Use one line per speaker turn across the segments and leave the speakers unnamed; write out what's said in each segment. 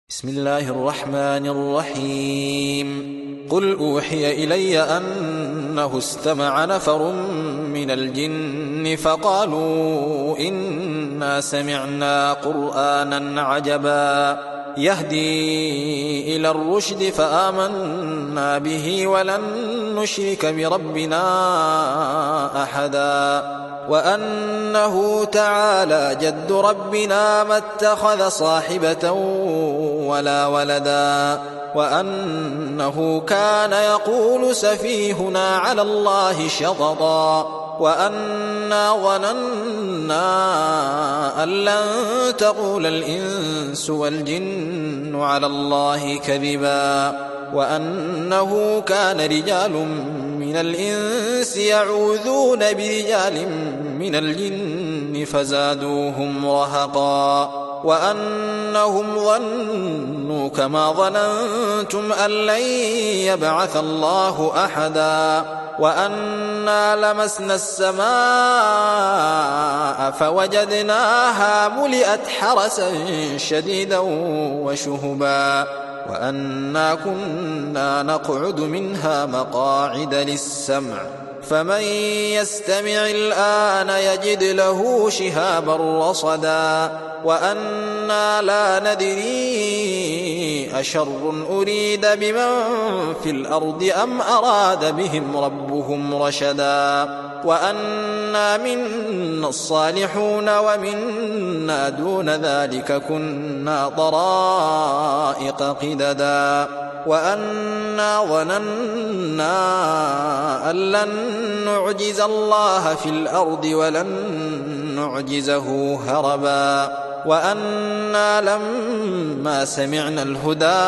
بسم الله الرحمن الرحيم. قل أوحي إلي أنه استمع نفر من الجن فقالوا إنا سمعنا قرآنا عجبا يهدي إلى الرشد فآمنا به ولن نشرك بربنا أحدا وأنه تعالى جد ربنا ما اتخذ صاحبة ولا ولدا وأنه كان يقول سفيهنا على الله شططا وأنا ظننا أن لن تقول الإنس والجن على الله كذبا وأنه كان رجال من الإنس يعوذون برجال من الجن فزادوهم رهقا وأنهم ظنوا كما ظننتم أن لن يبعث الله أحدا وأنا لمسنا السماء فوجدناها ملئت حرسا شديدا وشهبا وأنا كنا نقعد منها مقاعد للسمع فمن يستمع الآن يجد له شهابا رصدا وأنا لا ندري أشر أريد بمن في الأرض أم أراد بهم ربهم رشدا وأنا منا الصالحون ومنا دون ذلك كنا طرائق قددا وأنا ظننا أن لن نعجز الله في الأرض ولن نعجزه هربا وأنا لما سمعنا الهدى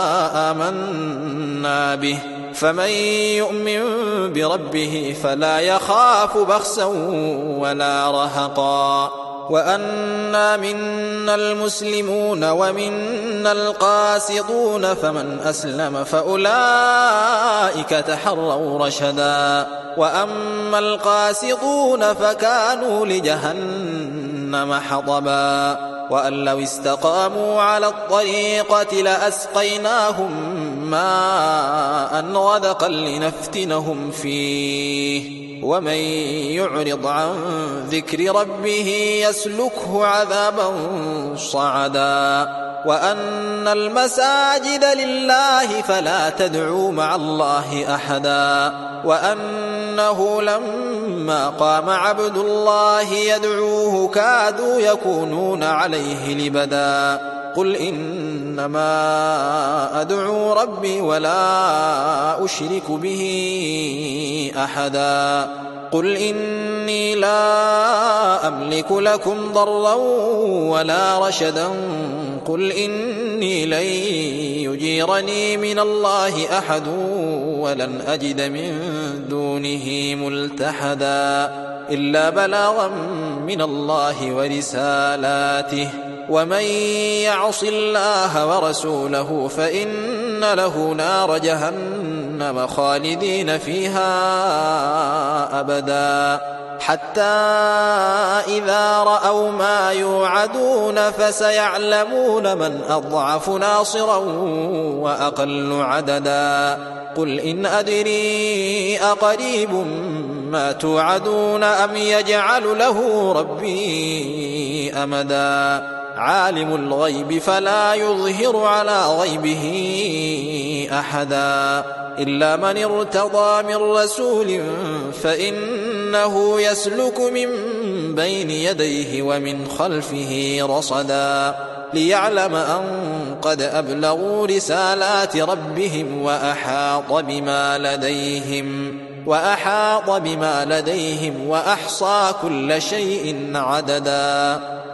آمنا به فمن يؤمن بربه فلا يخاف بخسا ولا رهقا وأنا منا المسلمون ومنا القاسطون فمن أسلم فأولئك تحروا رشدا وأما القاسطون فكانوا لجهنم حطبا وأن لو استقاموا على الطريقة لأسقيناهم ماء غدقا لنفتنهم فيه ومن يعرض عن ذكر ربه يسلكه عذابا صعدا وأن المساجد لله فلا تدعوا مع الله أحدا وأنه لما قام عبد الله يدعوه كادوا يكونون عليه لبدا قل إنما أدعو ربي ولا أشرك به أحدا قل إني لا أملك لكم ضرا ولا رشدا قل إني لن يجيرني من الله أحد ولن أجد من دونه ملتحدا إلا بلاغا من الله ورسالاته ومن يعص الله ورسوله فإن له نار جهنم خالدين فيها أبدا حتى إذا رأوا ما يوعدون فسيعلمون من أضعف ناصرا وأقل عددا قل إن أدري أقريب ما توعدون أم يجعل له ربي أمدا عالم الغيب فلا يظهر على غيبه أحدا إلا من ارتضى من رسول فإنه يسلك من بين يديه ومن خلفه رصدا ليعلم أن قد أبلغوا رسالات ربهم وأحاط بما لديهم وأحصى كل شيء عددا